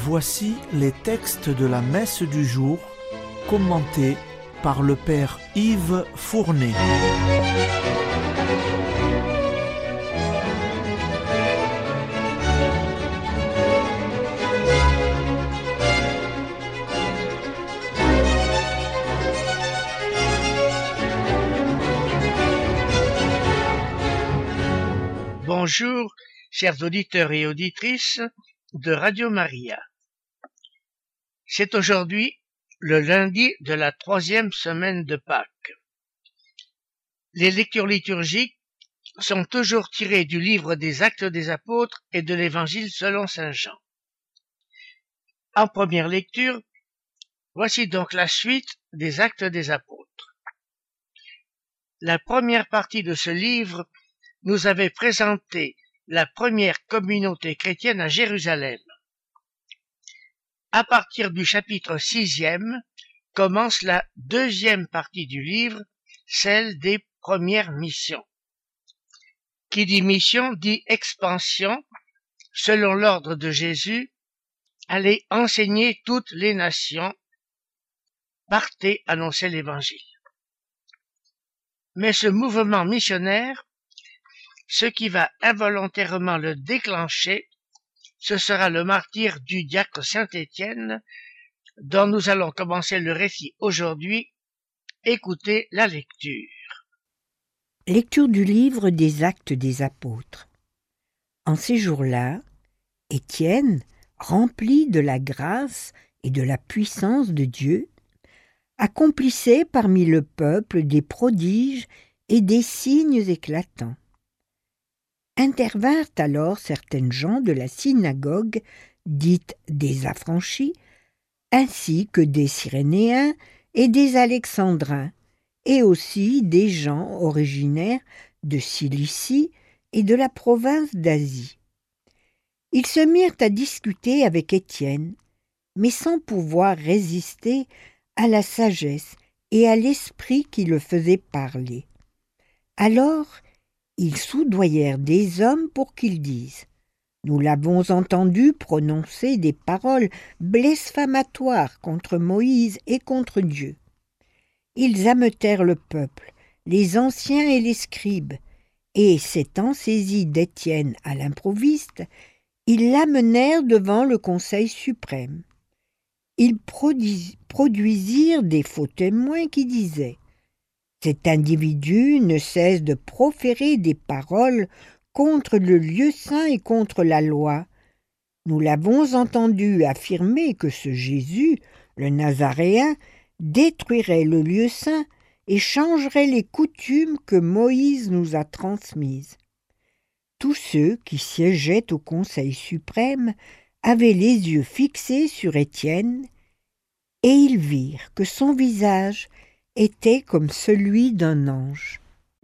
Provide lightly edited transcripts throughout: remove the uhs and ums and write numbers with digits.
Voici les textes de la messe du jour, commentés par le Père Yves Fournet. Bonjour, chers auditeurs et auditrices de Radio Maria. C'est aujourd'hui le lundi de la 3e semaine de Pâques. Les lectures liturgiques sont toujours tirées du livre des Actes des Apôtres et de l'Évangile selon saint Jean. En première lecture, voici donc la suite des Actes des Apôtres. La première partie de ce livre nous avait présenté la première communauté chrétienne à Jérusalem. À partir du chapitre 6e, commence la deuxième partie du livre, celle des premières missions. Qui dit mission dit expansion, selon l'ordre de Jésus, allez enseigner toutes les nations, partez annoncer l'Évangile. Mais ce mouvement missionnaire, ce qui va involontairement le déclencher, ce sera le martyre du diacre Saint Étienne, dont nous allons commencer le récit aujourd'hui. Écoutez la lecture. Lecture du livre des Actes des Apôtres. En ces jours-là, Étienne, rempli de la grâce et de la puissance de Dieu, accomplissait parmi le peuple des prodiges et des signes éclatants. Intervinrent alors certaines gens de la synagogue, dite des affranchis, ainsi que des Cyrénéens et des Alexandrins, et aussi des gens originaires de Cilicie et de la province d'Asie. Ils se mirent à discuter avec Étienne, mais sans pouvoir résister à la sagesse et à l'esprit qui le faisait parler. Alors, ils soudoyèrent des hommes pour qu'ils disent « Nous l'avons entendu prononcer des paroles blasphématoires contre Moïse et contre Dieu. » Ils ameutèrent le peuple, les anciens et les scribes, et s'étant saisis d'Étienne à l'improviste, ils l'amenèrent devant le Conseil suprême. Ils produisirent des faux témoins qui disaient « Cet individu ne cesse de proférer des paroles contre le lieu saint et contre la loi. Nous l'avons entendu affirmer que ce Jésus, le Nazaréen, détruirait le lieu saint et changerait les coutumes que Moïse nous a transmises. » Tous ceux qui siégeaient au Conseil suprême avaient les yeux fixés sur Étienne, et ils virent que son visage était comme celui d'un ange.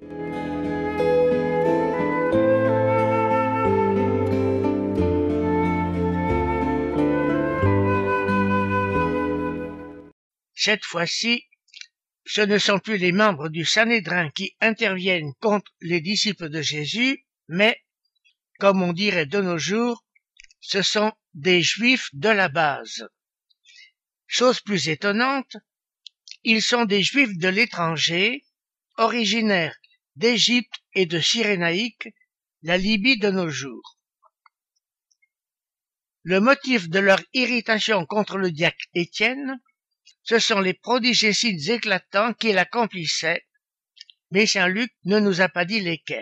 Cette fois-ci, ce ne sont plus les membres du Sanhédrin qui interviennent contre les disciples de Jésus, mais, comme on dirait de nos jours, ce sont des Juifs de la base. Chose plus étonnante, ils sont des Juifs de l'étranger, originaires d'Égypte et de Cyrénaïque, la Libye de nos jours. Le motif de leur irritation contre le diacre Étienne, ce sont les prodiges et signes éclatants qu'il accomplissait, mais saint Luc ne nous a pas dit lesquels.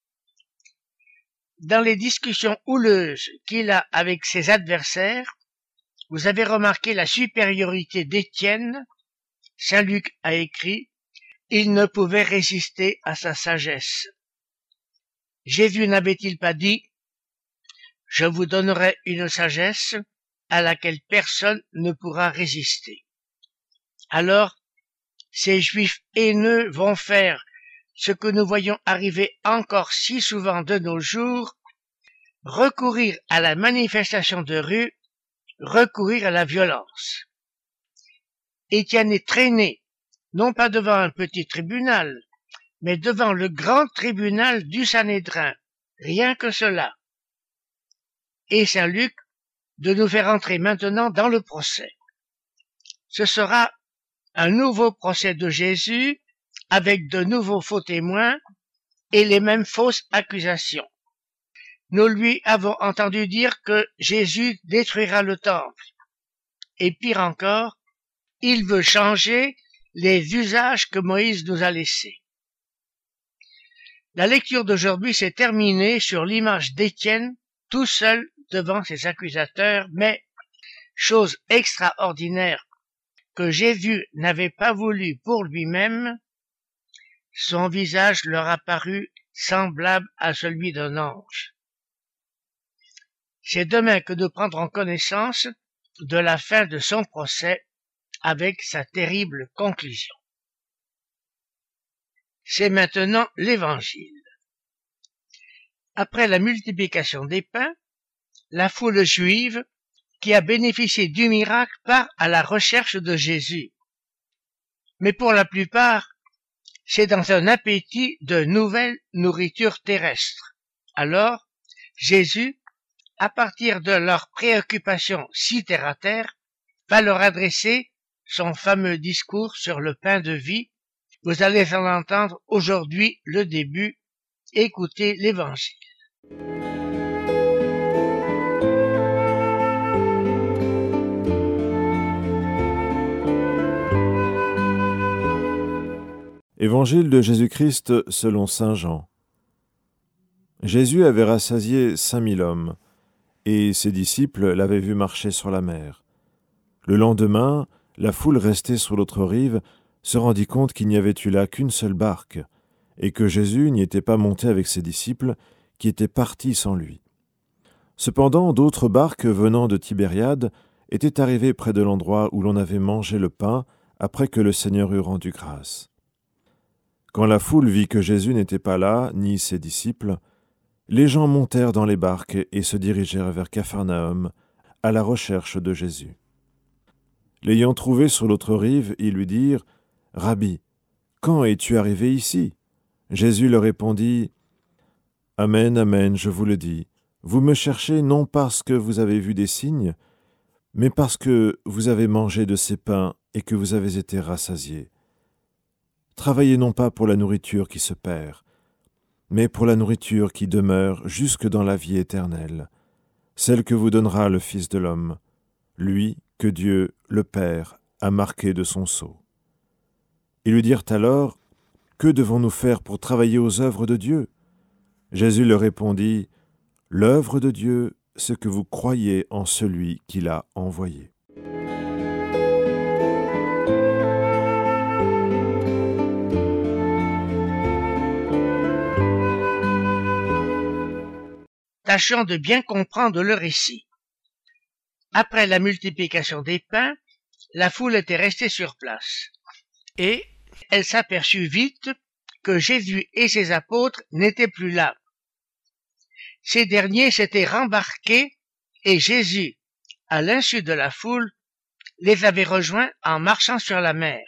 Dans les discussions houleuses qu'il a avec ses adversaires, vous avez remarqué la supériorité d'Étienne. Saint Luc a écrit « Il ne pouvait résister à sa sagesse ». Jésus n'avait-il pas dit « Je vous donnerai une sagesse à laquelle personne ne pourra résister ». Alors, ces Juifs haineux vont faire ce que nous voyons arriver encore si souvent de nos jours, recourir à la manifestation de rue, recourir à la violence. Étienne est traîné, non pas devant un petit tribunal, mais devant le grand tribunal du Sanhédrin, rien que cela. Et saint Luc de nous faire entrer maintenant dans le procès. Ce sera un nouveau procès de Jésus avec de nouveaux faux témoins et les mêmes fausses accusations. Nous lui avons entendu dire que Jésus détruira le temple. Et pire encore, il veut changer les usages que Moïse nous a laissés. La lecture d'aujourd'hui s'est terminée sur l'image d'Étienne tout seul devant ses accusateurs, mais, chose extraordinaire que Jésus n'avait pas voulu pour lui-même, son visage leur apparut semblable à celui d'un ange. C'est demain que nous prendrons connaissance de la fin de son procès avec sa terrible conclusion. C'est maintenant l'Évangile. Après la multiplication des pains, la foule juive qui a bénéficié du miracle part à la recherche de Jésus. Mais pour la plupart, c'est dans un appétit de nouvelles nourritures terrestres. Alors, Jésus, à partir de leurs préoccupations si terre-à-terre, va leur adresser son fameux discours sur le pain de vie. Vous allez en entendre aujourd'hui le début. Écoutez l'Évangile. Évangile de Jésus-Christ selon saint Jean. Jésus avait rassasié 5000 hommes, et ses disciples l'avaient vu marcher sur la mer. Le lendemain, la foule restée sur l'autre rive se rendit compte qu'il n'y avait eu là qu'une seule barque, et que Jésus n'y était pas monté avec ses disciples, qui étaient partis sans lui. Cependant, d'autres barques venant de Tibériade étaient arrivées près de l'endroit où l'on avait mangé le pain après que le Seigneur eut rendu grâce. Quand la foule vit que Jésus n'était pas là, ni ses disciples, les gens montèrent dans les barques et se dirigèrent vers Capharnaüm, à la recherche de Jésus. L'ayant trouvé sur l'autre rive, ils lui dirent « Rabbi, quand es-tu arrivé ici ?» Jésus leur répondit « Amen, amen, je vous le dis, vous me cherchez non parce que vous avez vu des signes, mais parce que vous avez mangé de ces pains et que vous avez été rassasiés. Travaillez non pas pour la nourriture qui se perd, mais pour la nourriture qui demeure jusque dans la vie éternelle, celle que vous donnera le Fils de l'homme, lui que Dieu, le Père, a marqué de son sceau. » Ils lui dirent alors, « Que devons-nous faire pour travailler aux œuvres de Dieu ?» Jésus leur répondit, « L'œuvre de Dieu, c'est que vous croyez en celui qui l'a envoyé. » Tâchons de bien comprendre le récit. Après la multiplication des pains, la foule était restée sur place. Et elle s'aperçut vite que Jésus et ses apôtres n'étaient plus là. Ces derniers s'étaient rembarqués et Jésus, à l'insu de la foule, les avait rejoints en marchant sur la mer.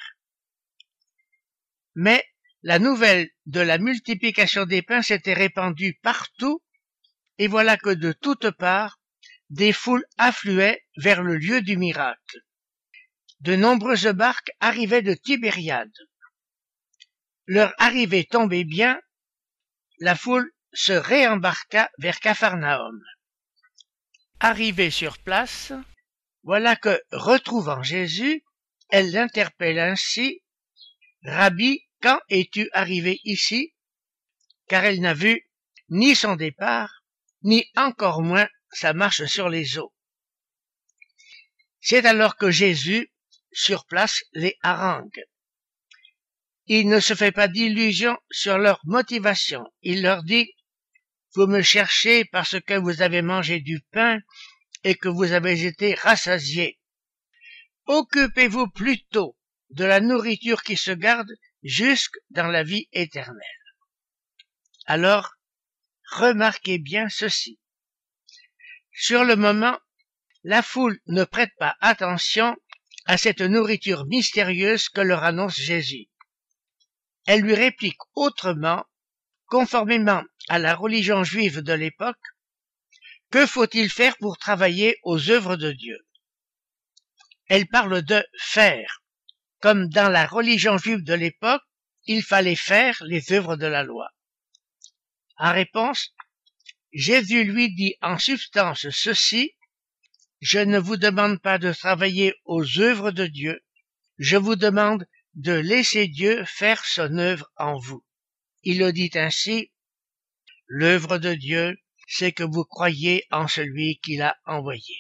Mais la nouvelle de la multiplication des pains s'était répandue partout, et voilà que de toutes parts, des foules affluaient vers le lieu du miracle. De nombreuses barques arrivaient de Tibériade. Leur arrivée tombait bien, la foule se réembarqua vers Capharnaüm. Arrivée sur place, voilà que, retrouvant Jésus, elle l'interpelle ainsi, « Rabbi, quand es-tu arrivé ici ?» Car elle n'a vu ni son départ, ni encore moins sa marche sur les eaux. C'est alors que Jésus, sur place, les harangue. Il ne se fait pas d'illusions sur leur motivation. Il leur dit « Vous me cherchez parce que vous avez mangé du pain et que vous avez été rassasiés. Occupez-vous plutôt de la nourriture qui se garde jusque dans la vie éternelle. » Alors, remarquez bien ceci. Sur le moment, la foule ne prête pas attention à cette nourriture mystérieuse que leur annonce Jésus. Elle lui réplique autrement, conformément à la religion juive de l'époque, Que faut-il faire pour travailler aux œuvres de Dieu? Elle parle de faire. Comme dans la religion juive de l'époque, il fallait faire les œuvres de la loi. En réponse, Jésus lui dit en substance ceci: je ne vous demande pas de travailler aux œuvres de Dieu, je vous demande de laisser Dieu faire son œuvre en vous. Il le dit ainsi: l'œuvre de Dieu, c'est que vous croyez en celui qui l'a envoyé.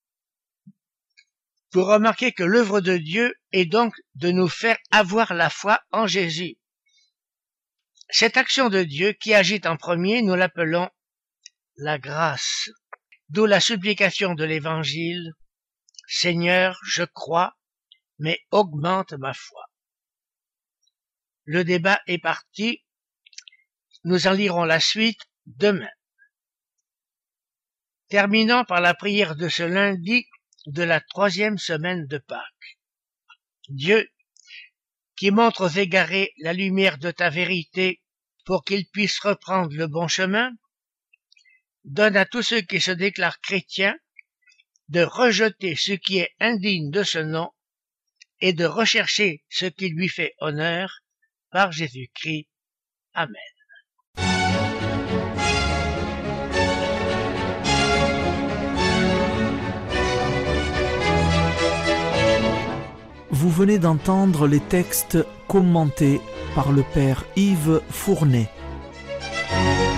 Vous remarquez que l'œuvre de Dieu est donc de nous faire avoir la foi en Jésus. Cette action de Dieu qui agit en premier, nous l'appelons la grâce. D'où la supplication de l'Évangile: Seigneur, je crois, mais augmente ma foi. Le débat est parti. Nous en lirons la suite demain. Terminons par la prière de ce lundi de la 3e semaine de Pâques. Dieu, qui montre aux égarés la lumière de ta vérité pour qu'ils puissent reprendre le bon chemin, donne à tous ceux qui se déclarent chrétiens de rejeter ce qui est indigne de ce nom et de rechercher ce qui lui fait honneur par Jésus-Christ. Amen. Vous venez d'entendre les textes commentés par le Père Yves Fournet.